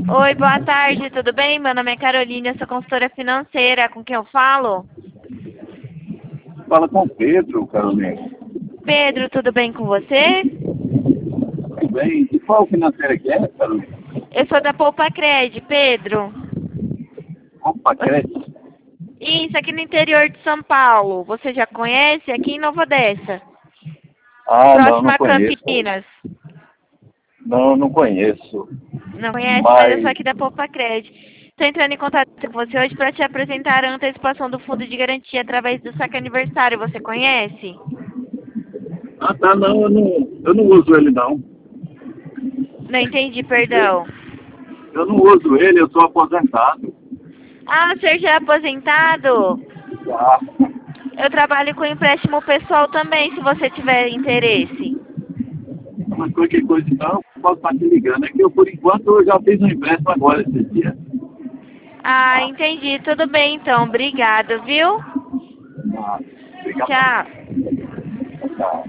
Oi, boa tarde, tudo bem? Meu nome é Carolina, eu sou consultora financeira. Com quem eu falo? Fala com o Pedro, Carolina. Pedro, tudo bem com você? Tudo bem? E qual financeira que é, Carolina? Eu sou da Poupa Cred, Pedro. Opa, crédito. Isso, aqui no interior de São Paulo. Você já conhece? Aqui em Nova Odessa, Ah, não próximo a conheço. Campinas. Não conheço. Não conhece, mas eu sou Mas, aqui da Poupa Cred. Estou entrando em contato com você hoje para te apresentar a antecipação do fundo de garantia através do saque aniversário. Você conhece? tá, não, eu não uso ele, não. Não entendi, perdão. Eu não uso ele, eu sou aposentado. Ah, o senhor já é aposentado? Tá. Eu trabalho com empréstimo pessoal também, se você tiver interesse. Mas qualquer coisa, então, eu posso estar te ligando. É que eu, por enquanto, eu já fiz um empréstimo agora esses dias. Ah, Tá? entendi. Tudo bem, então. Obrigado, viu? Tá. Obrigado. Tchau. Tá.